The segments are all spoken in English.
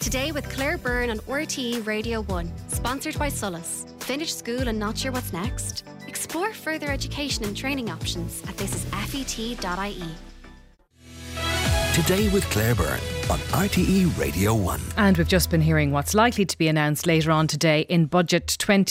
Today with Claire Byrne on RTE Radio 1, sponsored by Solus. Finish school and not sure what's next? Explore further education and training options at thisisfet.ie. Today with Claire Byrne on RTE Radio 1. And we've just been hearing what's likely to be announced later on today in Budget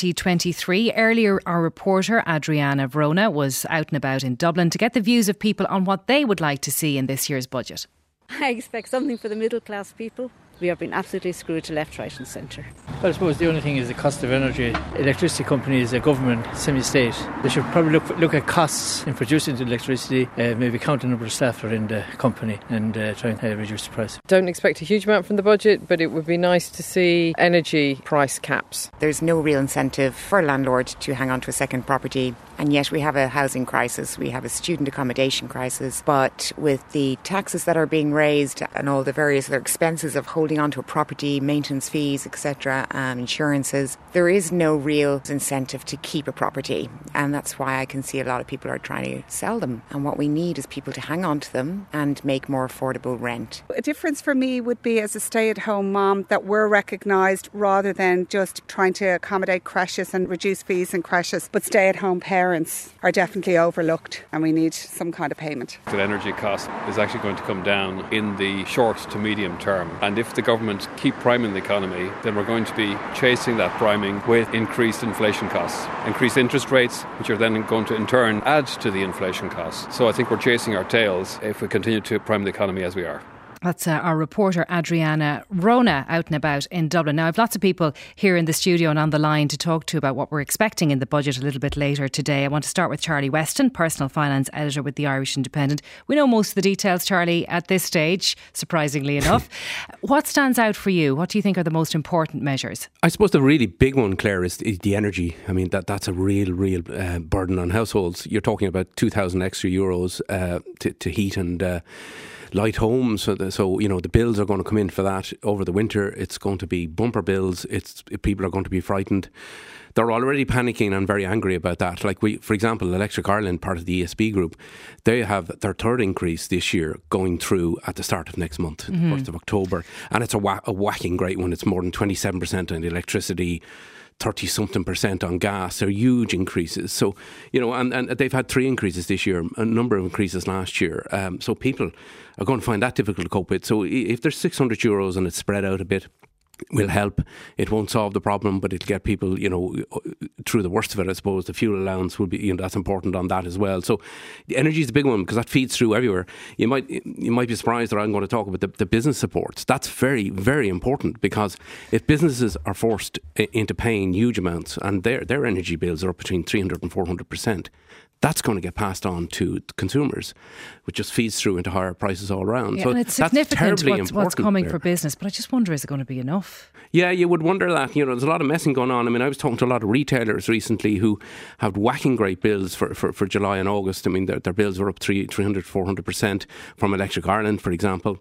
2023. Earlier, our reporter Adriana Vrona was out and about in Dublin to get the views of people on what they would like to see in this year's budget. I expect something for the middle class people. We have been absolutely screwed to left, right and centre. Well, I suppose the only thing is the cost of energy. Electricity companies, a government, semi-state, they should probably look at costs in producing the electricity, maybe count the number of staff that are in the company and try and reduce the price. Don't expect a huge amount from the budget, but it would be nice to see energy price caps. There's no real incentive for a landlord to hang on to a second property, and yet we have a housing crisis, we have a student accommodation crisis, but with the taxes that are being raised and all the various other expenses of holding onto a property, maintenance fees, etc., insurances, there is no real incentive to keep a property, and that's why I can see a lot of people are trying to sell them, and what we need is people to hang on to them and make more affordable rent. A difference for me would be as a stay-at-home mum that we're recognised rather than just trying to accommodate creches and reduce fees in creches, but stay-at-home parents are definitely overlooked and we need some kind of payment. The energy cost is actually going to come down in the short to medium term, and if the government keep priming the economy, then we're going to be chasing that priming with increased inflation costs, increased interest rates, which are then going to in turn add to the inflation costs. So I think we're chasing our tails if we continue to prime the economy as we are. That's our reporter Adriana Vrona out and about in Dublin. Now, I've lots of people here in the studio and on the line to talk to about what we're expecting in the budget a little bit later today. I want to start with Charlie Weston, personal finance editor with the Irish Independent. We know most of the details, Charlie, at this stage, surprisingly enough. What stands out for you? What do you think are the most important measures? I suppose the really big one, Claire, is the energy. I mean, that's a real burden on households. You're talking about 2,000 extra euros to heat and light homes, so you know the bills are going to come in for that over the winter. It's going to be bumper bills. People are going to be frightened. They're already panicking and very angry about that. Like for example, Electric Ireland, part of the ESB group, they have their third increase this year going through at the start of next month, 1st of October, and it's a whacking great one. It's more than 27% on the electricity, 30-something% on gas. They're huge increases. So, you know, and they've had 3 increases this year, a number of increases last year. So people are going to find that difficult to cope with. So if there's 600 euros and it's spread out a bit, will help. It won't solve the problem, but it'll get people, you know, through the worst of it, I suppose. The fuel allowance will be, you know, that's important on that as well. So the energy is the big one because that feeds through everywhere. You might be surprised that I'm going to talk about the business supports. That's very, very important because if businesses are forced into paying huge amounts and their energy bills are up between 300 and 400%, that's going to get passed on to consumers, which just feeds through into higher prices all around. Yeah, so and it's that's significant what's coming for business, but I just wonder, is it going to be enough? Yeah, you would wonder that. You know, there's a lot of messing going on. I mean, I was talking to a lot of retailers recently who have whacking great bills for July and August. I mean, their bills were up 300, 400% from Electric Ireland, for example.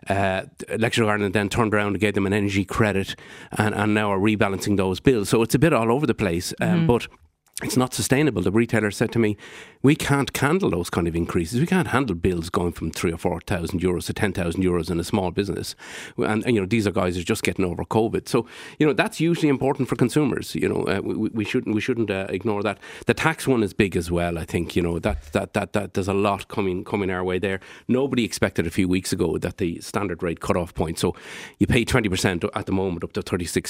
Electric Ireland then turned around and gave them an energy credit and now are rebalancing those bills. So it's a bit all over the place, but it's not sustainable. The retailer said to me, we can't handle those kind of increases. We can't handle bills going from 3,000 or 4,000 euros to 10,000 euros in a small business. And you know, these are guys who are just getting over COVID. So, you know, that's usually important for consumers. You know, we shouldn't ignore that. The tax one is big as well. I think, you know, that there's a lot coming our way there. Nobody expected a few weeks ago that the standard rate cut-off point. So you pay 20% at the moment up to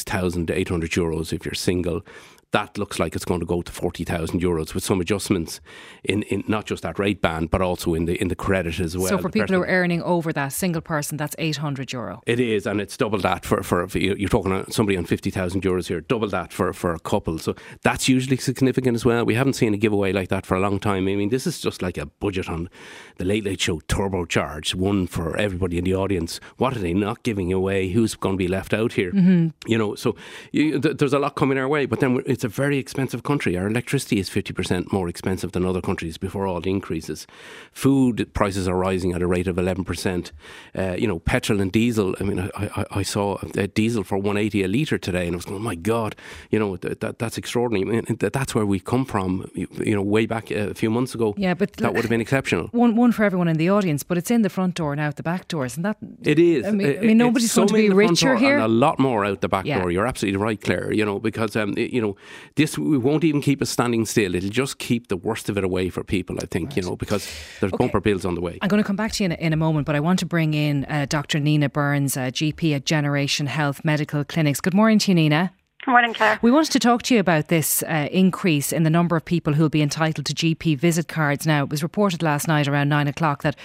36,800 euros if you're single. That looks like it's going to go to 40,000 euros with some adjustments in not just that rate band, but also in the credit as well. So for people who are earning over that, single person, that's 800 euro. It is, and it's double that for you're talking to somebody on 50,000 euros here, double that for a couple. So that's usually significant as well. We haven't seen a giveaway like that for a long time. I mean, this is just like a budget on the Late Late Show turbocharged, one for everybody in the audience. What are they not giving away? Who's going to be left out here? Mm-hmm. You know, so there's a lot coming our way, but then it's a very expensive country. Our electricity is 50% more expensive than other countries before all the increases. Food prices are rising at a rate of 11%. Petrol and diesel. I mean, I saw diesel for 180 a litre today, and I was going, oh my God, that's extraordinary. I mean, that's where we come from. Way back a few months ago. Yeah, but that would have been exceptional. One for everyone in the audience, but it's in the front door now, out the back doors, and that it is. I mean, nobody's going to be richer here. And a lot more out the back door. You're absolutely right, Claire. Because this won't even keep us standing still. It'll just keep the worst of it away for people, I think. Right. Because there's bumper bills on the way. I'm going to come back to you in a moment, but I want to bring in Dr. Nina Burns, GP at Generation Health Medical Clinics. Good morning to you, Nina. Good morning, Claire. We wanted to talk to you about this increase in the number of people who will be entitled to GP visit cards. Now, it was reported last night around 9 o'clock that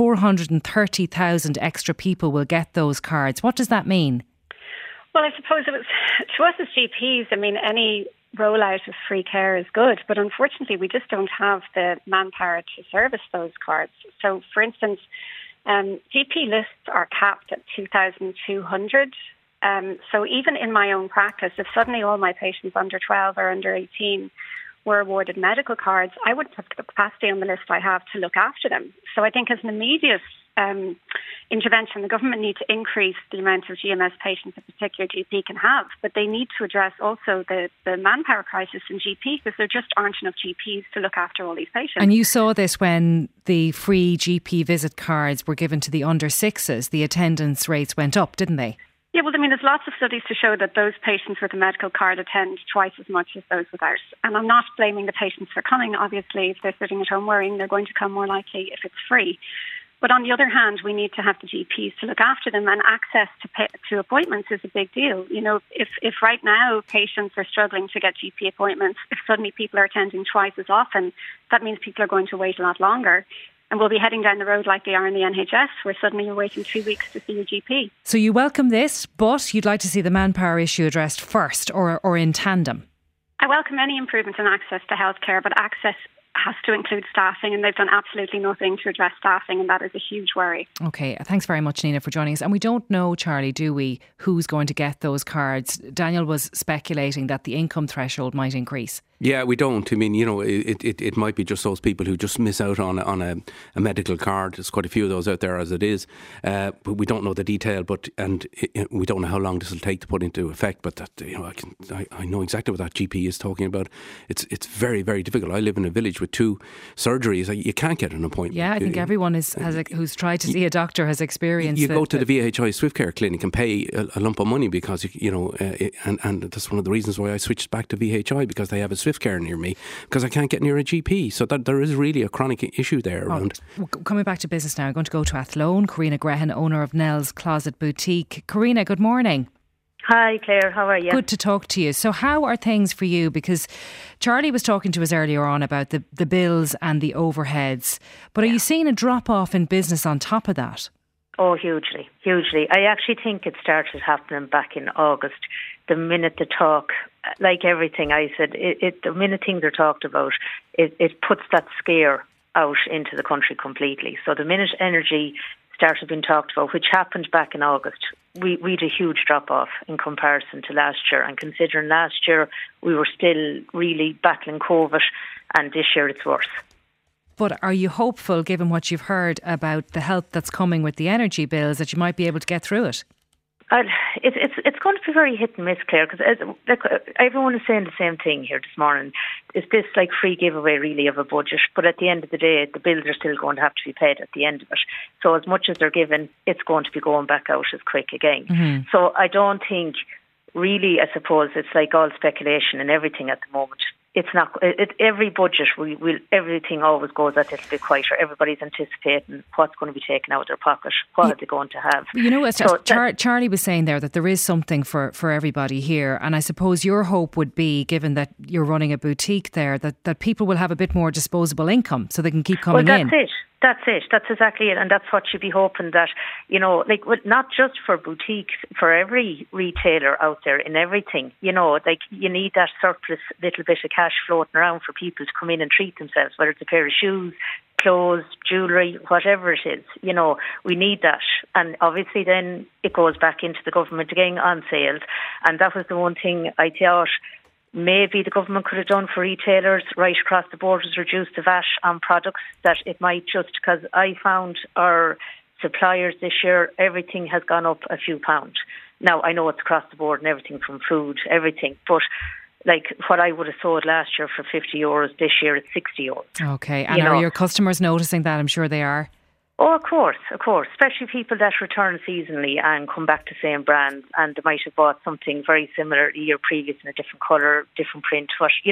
430,000 extra people will get those cards. What does that mean? Well, I suppose it was, to us as GPs, I mean, any rollout of free care is good, but unfortunately we just don't have the manpower to service those cards. So, for instance, GP lists are capped at 2,200. So even in my own practice, if suddenly all my patients under 12 or under 18 were awarded medical cards, I wouldn't have the capacity on the list I have to look after them. So I think as an immediate intervention, the government need to increase the amount of GMS patients a particular GP can have, but they need to address also the manpower crisis in GP, because there just aren't enough GPs to look after all these patients. And you saw this when the free GP visit cards were given to the under sixes. The attendance rates went up, didn't they? Yeah, well, I mean, there's lots of studies to show that those patients with a medical card attend twice as much as those without. And I'm not blaming the patients for coming. Obviously, if they're sitting at home worrying, they're going to come more likely if it's free. But on the other hand, we need to have the GPs to look after them, and access to appointments is a big deal. If right now patients are struggling to get GP appointments, if suddenly people are attending twice as often, that means people are going to wait a lot longer. And we'll be heading down the road like they are in the NHS, where suddenly you're waiting 2 weeks to see your GP. So you welcome this, but you'd like to see the manpower issue addressed first, or in tandem? I welcome any improvement in access to healthcare, but access has to include staffing, and they've done absolutely nothing to address staffing, and that is a huge worry. OK, thanks very much, Nina, for joining us. And we don't know, Charlie, do we, who's going to get those cards? Daniel was speculating that the income threshold might increase. Yeah, we don't. I mean, it might be just those people who just miss out on a medical card. There's quite a few of those out there as it is. But we don't know the detail, we don't know how long this will take to put into effect. But that, I know exactly what that GP is talking about. It's very, very difficult. I live in a village with 2 surgeries. You can't get an appointment. Yeah, I think everyone who's tried to see a doctor has experienced it. You go to the VHI Swift Care clinic and pay a lump of money because, and that's one of the reasons why I switched back to VHI, because they have a Swift Care near me, because I can't get near a GP. So that there is really a chronic issue there around. Coming back to business now, I'm going to go to Athlone. Karina Grehan, owner of Nell's Closet Boutique. Karina, good morning. Hi Claire, how are you? Good to talk to you. So how are things for you? Because Charlie was talking to us earlier on about the bills and the overheads, but are you seeing a drop off in business on top of that? Oh, hugely. I actually think it started happening back in August. The minute the talk, like everything I said, the minute things are talked about, it puts that scare out into the country completely. So the minute energy started being talked about, which happened back in August, we had a huge drop-off in comparison to last year. And considering last year we were still really battling COVID, and this year it's worse. But are you hopeful, given what you've heard about the help that's coming with the energy bills, that you might be able to get through it? It's going to be very hit and miss, Claire, because everyone is saying the same thing here this morning. Is this like free giveaway really of a budget? But at the end of the day, the bills are still going to have to be paid at the end of it. So as much as they're given, it's going to be going back out as quick again. Mm-hmm. So I don't think, really, I suppose it's like all speculation and everything at the moment. It's not. Every budget, everything always goes a little bit quieter. Everybody's anticipating what's going to be taken out of their pocket. What are they going to have? Charlie was saying there that there is something for everybody here, and I suppose your hope would be, given that you're running a boutique there, that people will have a bit more disposable income so they can keep coming in. That's it. That's exactly it. And that's what you'd be hoping that, not just for boutiques, for every retailer out there in everything, you need that surplus little bit of cash floating around for people to come in and treat themselves, whether it's a pair of shoes, clothes, jewellery, whatever it is. We need that. And obviously then it goes back into the government again on sales. And that was the one thing I thought maybe the government could have done for retailers right across the board is reduce the VAT on products, that it might just, because I found our suppliers this year, everything has gone up a few pounds. Now, I know it's across the board and everything from food, everything, but like what I would have sold last year for €50, this year it's €60. Okay, and are your customers noticing that? I'm sure they are. Oh, of course, especially people that return seasonally and come back to same brands, and they might have bought something very similar the year previous in a different colour, different print,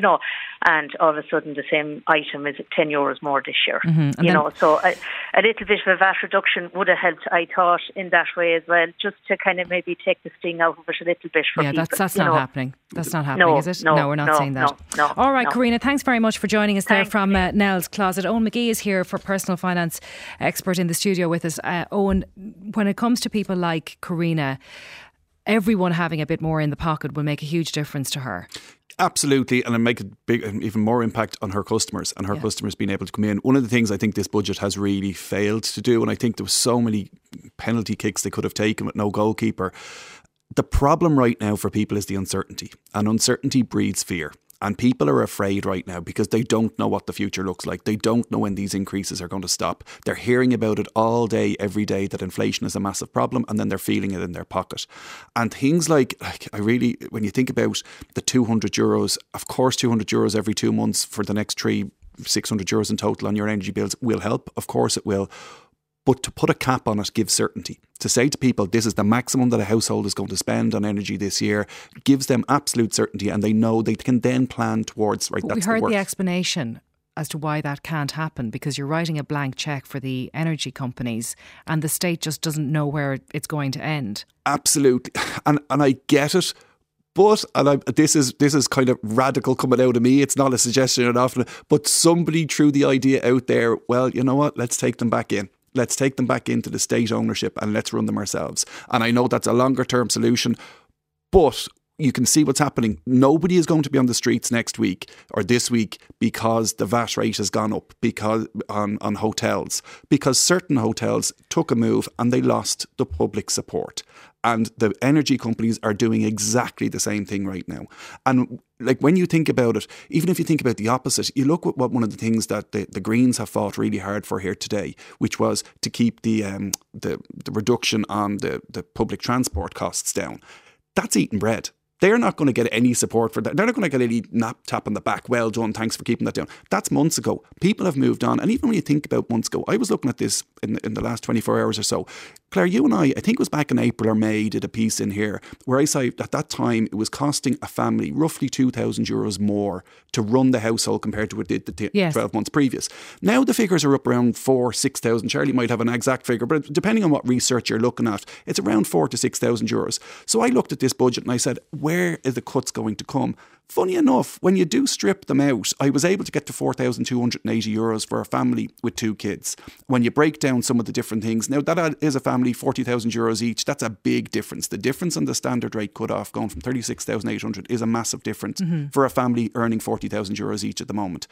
and all of a sudden the same item is €10 more this year. Mm-hmm. So a little bit of a VAT reduction would have helped, I thought, in that way as well, just to kind of maybe take the sting out of it a little bit for people. That's not happening. That's not happening, is it? No, we're not saying that. No. All right, Karina, thanks very much for joining us there from Nell's Closet. Owen McGee is here for personal finance expert in the studio with us. Owen, when it comes to people like Karina, everyone having a bit more in the pocket will make a huge difference to her. Absolutely, and it make a big, even more impact on her customers and her customers being able to come in. One of the things I think this budget has really failed to do, and I think there was so many penalty kicks they could have taken with no goalkeeper. The problem right now for people is the uncertainty, and uncertainty breeds fear. And people are afraid right now because they don't know what the future looks like. They don't know when these increases are going to stop. They're hearing about it all day, every day, that inflation is a massive problem, and then they're feeling it in their pocket. And things like when you think about the €200, of course €200 every 2 months for the next 3, €600 in total on your energy bills will help. Of course it will. But to put a cap on it gives certainty. To say to people, this is the maximum that a household is going to spend on energy this year, gives them absolute certainty, and they know they can then plan towards, right, that's the work. We heard the explanation as to why that can't happen, because you're writing a blank cheque for the energy companies and the state just doesn't know where it's going to end. Absolutely. And I get it. But, this is kind of radical coming out of me, it's not a suggestion or often, but somebody threw the idea out there, well, you know what, let's take them back in. Let's take them back into the state ownership and let's run them ourselves. And I know that's a longer term solution, but you can see what's happening. Nobody is going to be on the streets next week or this week because the VAT rate has gone up because on hotels, because certain hotels took a move and they lost the public support. And the energy companies are doing exactly the same thing right now. And like when you think about it, even if you think about the opposite, you look at what one of the things that the Greens have fought really hard for here today, which was to keep the reduction on the public transport costs down. That's eating bread. They're not going to get any support for that. They're not going to get any tap on the back. Well done, thanks for keeping that down. That's months ago. People have moved on. And even when you think about months ago, I was looking at this in the last 24 hours or so. Claire, you and I think it was back in April or May, did a piece in here where I said at that time it was costing a family roughly €2,000 more to run the household compared to what it did the 12 months previous. Now the figures are up around 4,000 to 6,000. Charlie might have an exact figure, but depending on what research you're looking at, it's around 4,000 to 6,000 euros. So I looked at this budget and I said, where is the cuts going to come? Funny enough, when you do strip them out, I was able to get to €4,280 for a family with 2 kids. When you break down some of the different things, now that is a family, €40,000 each, that's a big difference. The difference on the standard rate cut-off going from 36,800 is a massive difference for a family earning €40,000 each at the moment.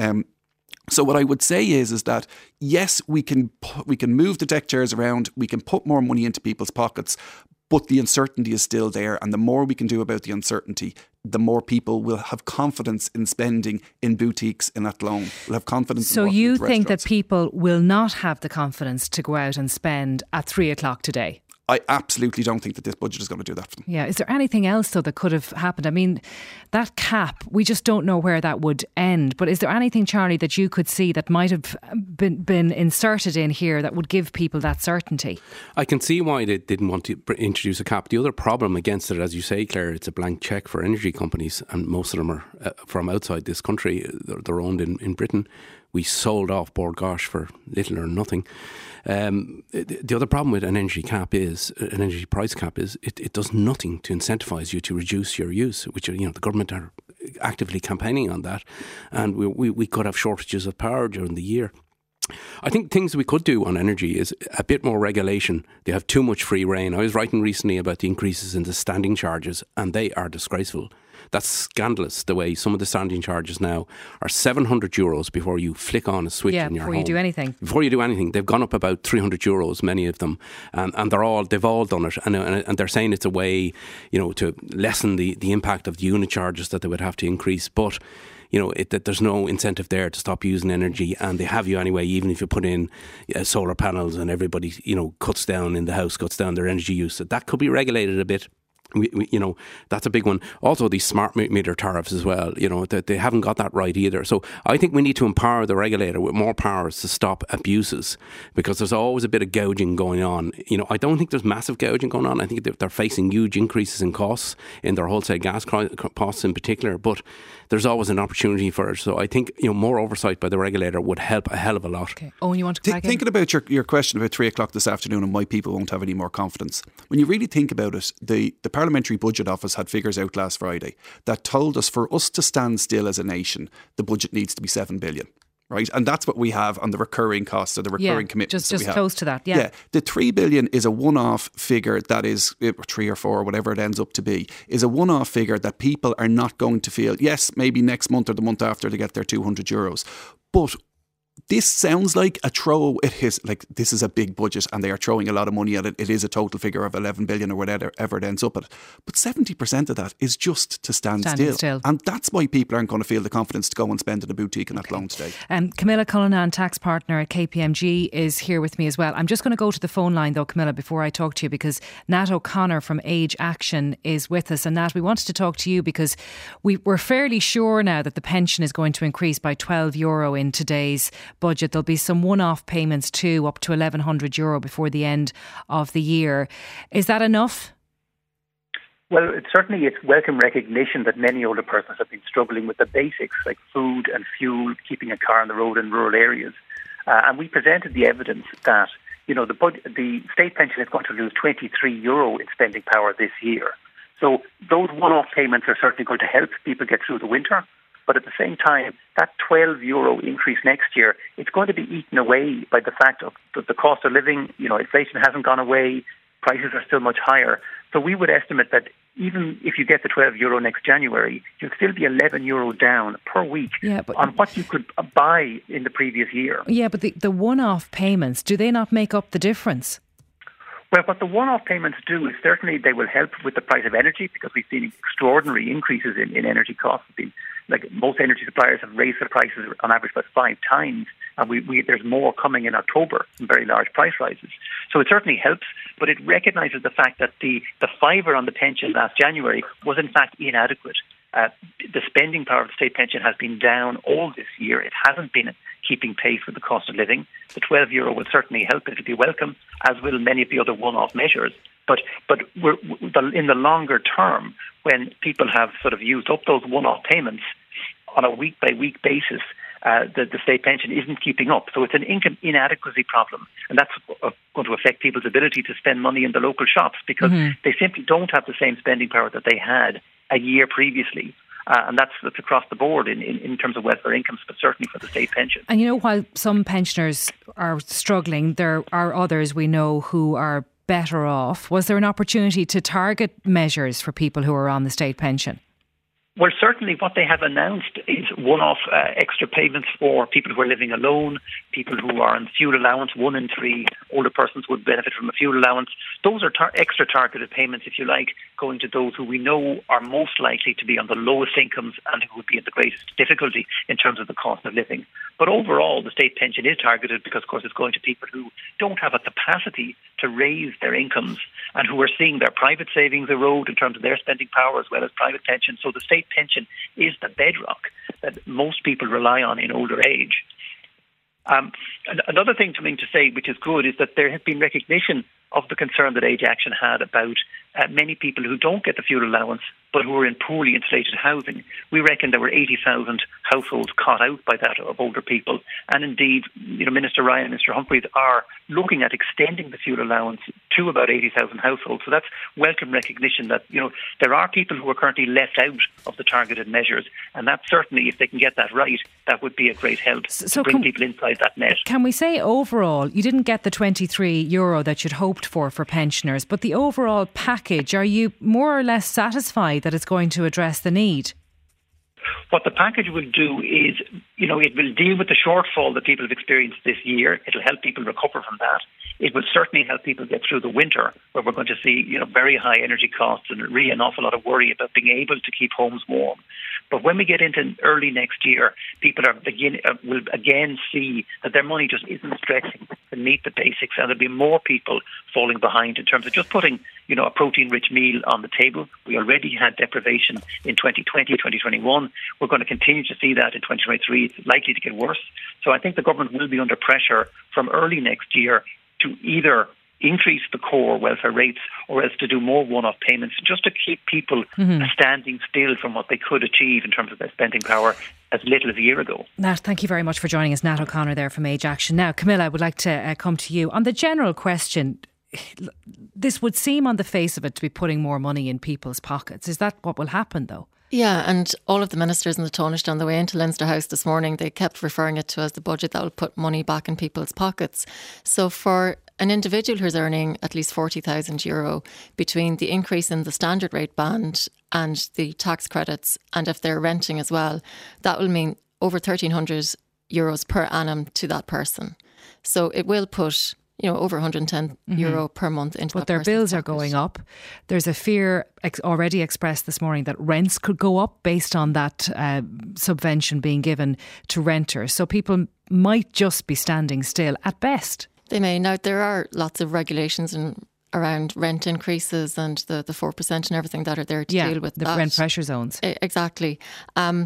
So what I would say is that yes, we can move the deck chairs around, we can put more money into people's pockets, but the uncertainty is still there, and the more we can do about the uncertainty, the more people will have confidence in spending in boutiques in Athlone. Will have confidence. So you think that people will not have the confidence to go out and spend at 3:00 today? I absolutely don't think that this budget is going to do that for them. Yeah. Is there anything else, though, that could have happened? I mean, that cap, we just don't know where that would end. But is there anything, Charlie, that you could see that might have been inserted in here that would give people that certainty? I can see why they didn't want to introduce a cap. The other problem against it, as you say, Claire, it's a blank cheque for energy companies, and most of them are from outside this country. They're owned in Britain. We sold off Bord Gáis for little or nothing. The other problem with an energy price cap is it does nothing to incentivise you to reduce your use, which the government are actively campaigning on that, and we could have shortages of power during the year. I think things we could do on energy is a bit more regulation. They have too much free rein. I was writing recently about the increases in the standing charges, and they are disgraceful. That's scandalous, the way some of the standing charges now are €700 before you flick on a switch in your home. Before you do anything. Before you do anything. They've gone up about €300, many of them, and they've all done it, and they're saying it's a way, to lessen the impact of the unit charges that they would have to increase, but that there's no incentive there to stop using energy, and they have you anyway, even if you put in solar panels and everybody, cuts down in the house, cuts down their energy use. So that could be regulated a bit. That's a big one. Also, these smart meter tariffs as well, that they haven't got that right either. So I think we need to empower the regulator with more powers to stop abuses, because there's always a bit of gouging going on. I don't think there's massive gouging going on. I think they're facing huge increases in costs in their wholesale gas costs in particular, but there's always an opportunity for it. So I think more oversight by the regulator would help a hell of a lot. Okay. Owen, you want to crack in? Thinking about your question about 3 o'clock this afternoon and why people won't have any more confidence. When you really think about it, the Parliamentary Budget Office had figures out last Friday that told us for us to stand still as a nation, the budget needs to be 7 billion. Right, and that's what we have on the recurring costs or the recurring commitments. Just we have. Close to that. Yeah, the 3 billion is a one-off figure that is 3 or 4, whatever it ends up to be, is a one-off figure that people are not going to feel. Yes, maybe next month or the month after they get their €200, but this sounds like a throw. It is like, this is a big budget and they are throwing a lot of money at it. It is a total figure of 11 billion or whatever it ends up at. But 70% of that is just to stand still. And that's why people aren't going to feel the confidence to go and spend at a boutique in Athlone today. Camilla Cullinan, tax partner at KPMG, is here with me as well. I'm just going to go to the phone line though, Camilla, before I talk to you, because Nat O'Connor from Age Action is with us. And Nat, we wanted to talk to you because we're fairly sure now that the pension is going to increase by €12 in today's budget. There'll be some one-off payments too, up to €1,100 before the end of the year. Is that enough? Well, it's welcome recognition that many older persons have been struggling with the basics like food and fuel, keeping a car on the road in rural areas. And we presented the evidence that, the state pension is going to lose €23 in spending power this year. So those one-off payments are certainly going to help people get through the winter. But at the same time, that €12 increase next year, it's going to be eaten away by the fact of the cost of living. Inflation hasn't gone away. Prices are still much higher. So we would estimate that even if you get the €12 next January, you'll still be €11 down per week on what you could buy in the previous year. Yeah, but the one-off payments, do they not make up the difference? Well, what the one-off payments do is certainly they will help with the price of energy, because we've seen extraordinary increases in energy costs. Like most energy suppliers have raised their prices on average about 5 times, and there's more coming in October, some very large price rises. So it certainly helps, but it recognises the fact that the fiver on the pension last January was in fact inadequate. The spending power of the state pension has been down all this year. It hasn't been keeping pace with the cost of living. The €12 will certainly help. It will be welcome, as will many of the other one-off measures. But in the longer term, when people have sort of used up those one-off payments on a week-by-week basis, the state pension isn't keeping up. So it's an income inadequacy problem. And that's going to affect people's ability to spend money in the local shops, because they simply don't have the same spending power that they had a year previously. And that's across the board in terms of welfare incomes, but certainly for the state pension. And while some pensioners are struggling, there are others we know who are better off. Was there an opportunity to target measures for people who are on the state pension? Well, certainly what they have announced is one-off extra payments for people who are living alone, people who are on fuel allowance. 1 in 3 older persons would benefit from a fuel allowance. Those are extra targeted payments, if you like, going to those who we know are most likely to be on the lowest incomes and who would be in the greatest difficulty in terms of the cost of living. But overall, the state pension is targeted because, of course, it's going to people who don't have a capacity to raise their incomes and who are seeing their private savings erode in terms of their spending power as well as private pensions. So the state pension is the bedrock that most people rely on in older age. Another thing to say, which is good, is that there has been recognition of the concern that Age Action had about many people who don't get the fuel allowance but who are in poorly insulated housing. We reckon there were 80,000 households caught out by that of older people. And indeed, Minister Ryan and Mr Humphreys are looking at extending the fuel allowance to about 80,000 households. So that's welcome recognition that, there are people who are currently left out of the targeted measures. And that certainly, if they can get that right, that would be a great help to bring people inside that net. Can we say overall, you didn't get the €23 that you'd hoped for pensioners, but the overall package package, are you more or less satisfied that it's going to address the need? What the package will do is, it will deal with the shortfall that people have experienced this year. It'll help people recover from that. It will certainly help people get through the winter, where we're going to see, very high energy costs and really an awful lot of worry about being able to keep homes warm. But when we get into early next year, people will again see that their money just isn't stretching to meet the basics, and there'll be more people falling behind in terms of just putting, a protein-rich meal on the table. We already had deprivation in 2020, 2021. We're going to continue to see that in 2023. It's likely to get worse. So I think the government will be under pressure from early next year to either increase the core welfare rates or else to do more one-off payments just to keep people standing still from what they could achieve in terms of their spending power as little as a year ago. Nat, thank you very much for joining us. Nat O'Connor there from Age Action. Now, Camilla, I would like to come to you. On the general question, this would seem on the face of it to be putting more money in people's pockets. Is that what will happen though? Yeah, and all of the ministers in the Taoiseach on the way into Leinster House this morning, they kept referring it to as the budget that will put money back in people's pockets. So for an individual who's earning at least €40,000 between the increase in the standard rate band and the tax credits, and if they're renting as well, that will mean over €1,300 per annum to that person. So it will put over €110 per month into But their bills are going up. There's a fear already expressed this morning that rents could go up based on that subvention being given to renters. So people might just be standing still at best. They may. Now, there are lots of regulations around rent increases and the 4% and everything that are there to deal with the that. Rent pressure zones. Exactly. And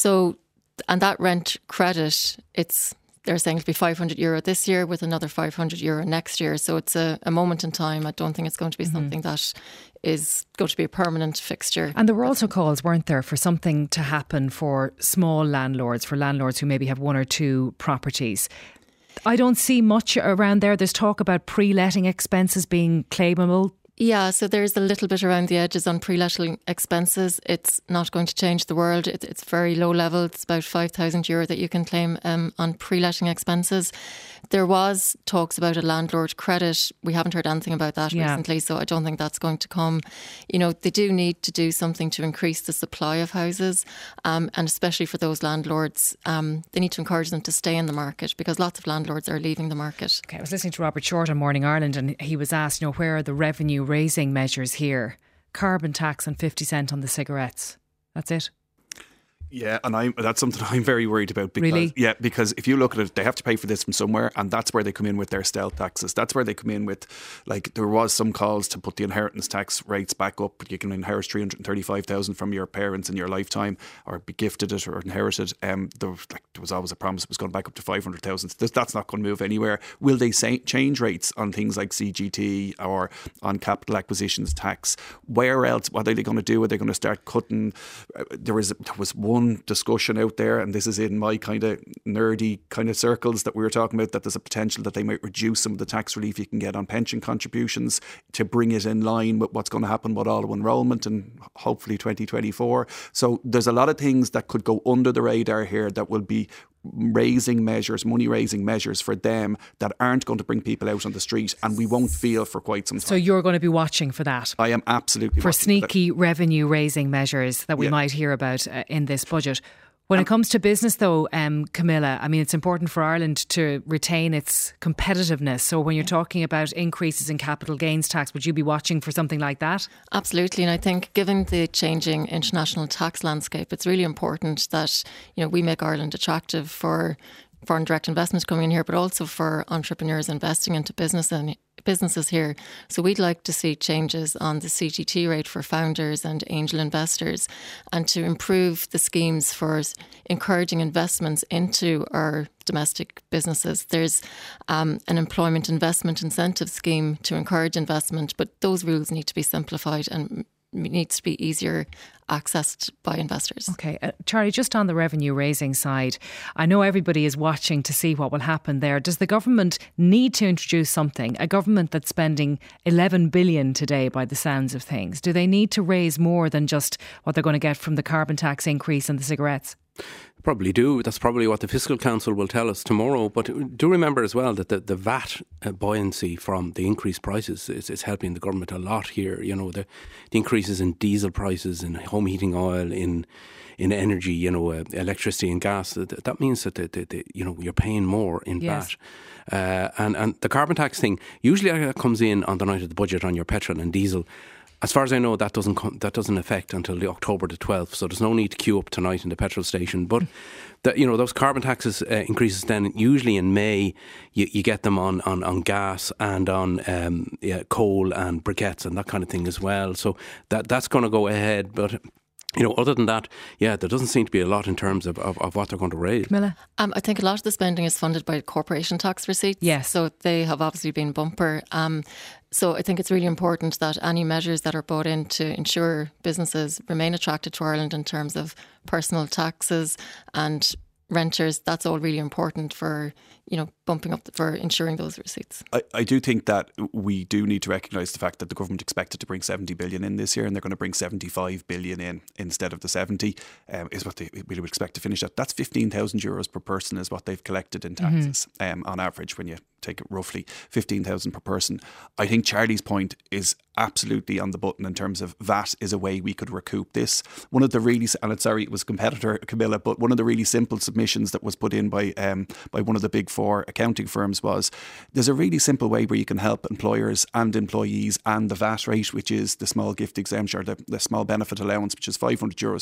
that rent credit, they're saying it'll be €500 this year with another €500 next year. So it's a moment in time. I don't think it's going to be something that is going to be a permanent fixture. And there were also calls, weren't there, for something to happen for small landlords, for landlords who maybe have one or two properties. I don't see much around there. There's talk about pre-letting expenses being claimable. Yeah, so there's a little bit around the edges on pre-letting expenses. It's not going to change the world. It's very low level. It's about €5,000 that you can claim on pre-letting expenses. There was talks about a landlord credit. We haven't heard anything about that recently, so I don't think that's going to come. They do need to do something to increase the supply of houses, and especially for those landlords, they need to encourage them to stay in the market because lots of landlords are leaving the market. Okay, I was listening to Robert Short on Morning Ireland and he was asked, where are the revenue raising measures here? Carbon tax and 50 cent on the cigarettes. That's it. Yeah, and that's something I'm very worried about. Because, really? Yeah, because if you look at it, they have to pay for this from somewhere, and that's where they come in with their stealth taxes. That's where they come in with, there was some calls to put the inheritance tax rates back up. You can inherit $335,000 from your parents in your lifetime, or be gifted it or inherited. There was always a promise it was going back up to $500,000. That's not going to move anywhere. Will they change rates on things like CGT or on capital acquisitions tax? Where else? What are they going to do? Are they going to start cutting? There was one discussion out there, and this is in my kind of nerdy kind of circles that we were talking about, that there's a potential that they might reduce some of the tax relief you can get on pension contributions to bring it in line with what's going to happen with auto enrolment and hopefully 2024. So there's a lot of things that could go under the radar here that will be money raising measures for them that aren't going to bring people out on the street, and we won't feel for quite some time. So you're going to be watching for that? I am absolutely for sneaky revenue raising measures that we might hear about in this budget. When it comes to business though, Camilla, I mean, it's important for Ireland to retain its competitiveness. So when you're talking about increases in capital gains tax, would you be watching for something like that? Absolutely. And I think given the changing international tax landscape, it's really important that, we make Ireland attractive for foreign direct investment coming in here, but also for entrepreneurs investing into businesses here. So we'd like to see changes on the CGT rate for founders and angel investors, and to improve the schemes for encouraging investments into our domestic businesses. There's an employment investment incentive scheme to encourage investment, but those rules need to be simplified and needs to be easier accessed by investors. Okay, Charlie, just on the revenue raising side, I know everybody is watching to see what will happen there. Does the government need to introduce something? A government that's spending 11 billion today by the sounds of things. Do they need to raise more than just what they're going to get from the carbon tax increase and the cigarettes? Probably do. That's probably what the Fiscal Council will tell us tomorrow. But do remember as well that the VAT buoyancy from the increased prices is helping the government a lot here. You know, the increases in diesel prices, in home heating oil, in energy, you know, electricity and gas. That means that you know, you're paying more in VAT. And the carbon tax thing usually that comes in on the night of the budget on your petrol and diesel. As far as I know, that doesn't affect until the October the 12th, so there's no need to queue up tonight in the petrol station. But you know, those carbon taxes increases then usually in May. You get them on gas and on coal and briquettes and that kind of thing as well. So that's going to go ahead, but. You know, other than that, there doesn't seem to be a lot in terms of what they're going to raise. Camilla? I think a lot of the spending is funded by corporation tax receipts. Yes. So they have obviously been bumper. So I think it's really important that any measures that are brought in to ensure businesses remain attracted to Ireland in terms of personal taxes and renters, that's all really important for, you know, bumping up for ensuring those receipts. I do think that we do need to recognise the fact that the government expected to bring 70 billion in this year, and they're going to bring 75 billion in instead of the 70 is what we would expect to finish at. That's €15,000 per person is what they've collected in taxes on average, when you take it roughly 15,000 per person. I think Charlie's point is absolutely on the button in terms of VAT is a way we could recoup this. One of the really, and sorry, it was competitor Camilla, but one of the really simple submissions that was put in by one of the big four accounting firms was, there's a really simple way where you can help employers and employees and the VAT rate, which is the small gift exemption, or the small benefit allowance, which is €500.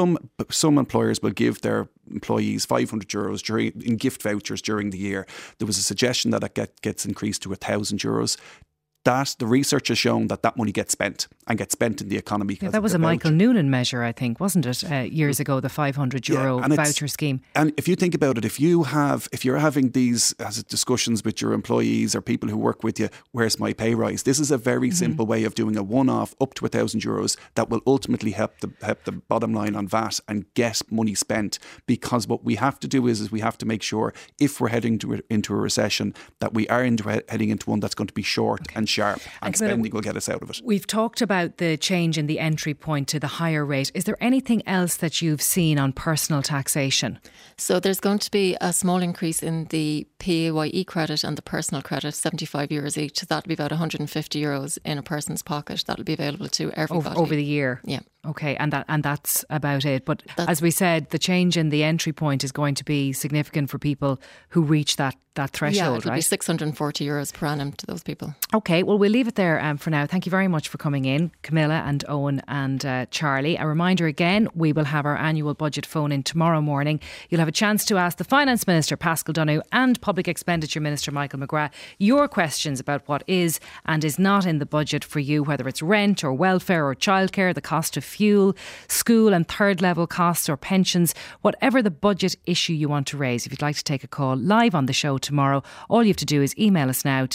Some employers will give their employees €500 in gift vouchers during the year. There was a suggestion that it gets increased to €1,000. That the research has shown that money gets spent in the economy. That was a Michael Noonan measure, I think, wasn't it? Years ago, the €500 voucher scheme. And if you think about it, if you're having these discussions with your employees or people who work with you, where's my pay rise? This is a very simple way of doing a one-off up to €1,000 that will ultimately help the bottom line on VAT and get money spent. Because what we have to do is we have to make sure, if we're heading into a recession, that we are heading into one that's going to be short and sharp, and spending will get us out of it. We've talked about the change in the entry point to the higher rate. Is there anything else that you've seen on personal taxation? So there's going to be a small increase in the PAYE credit and the personal credit, €75 each. So that'll be about €150 in a person's pocket. That'll be available to everybody. Over the year? Yeah. Okay, and that's about it. But as we said, the change in the entry point is going to be significant for people who reach that threshold, it'll be €640 per annum to those people. Okay, well, we'll leave it there for now. Thank you very much for coming in, Camilla and Owen and Charlie. A reminder again, we will have our annual budget phone in tomorrow morning. You'll have a chance to ask the Finance Minister, Paschal Donohoe, and Public Expenditure Minister, Michael McGrath, your questions about what is and is not in the budget for you, whether it's rent or welfare or childcare, the cost of fuel, school and third level costs or pensions, whatever the budget issue you want to raise. If you'd like to take a call live on the show tomorrow, all you have to do is email us now,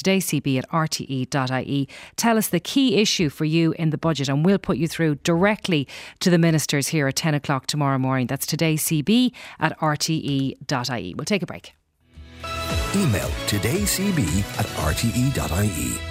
todayscb@rte.ie. Tell us the key issue for you in the budget and we'll put you through directly to the ministers here at 10 o'clock tomorrow morning. That's todayscb@rte.ie. We'll take a break. Email todayscb@rte.ie.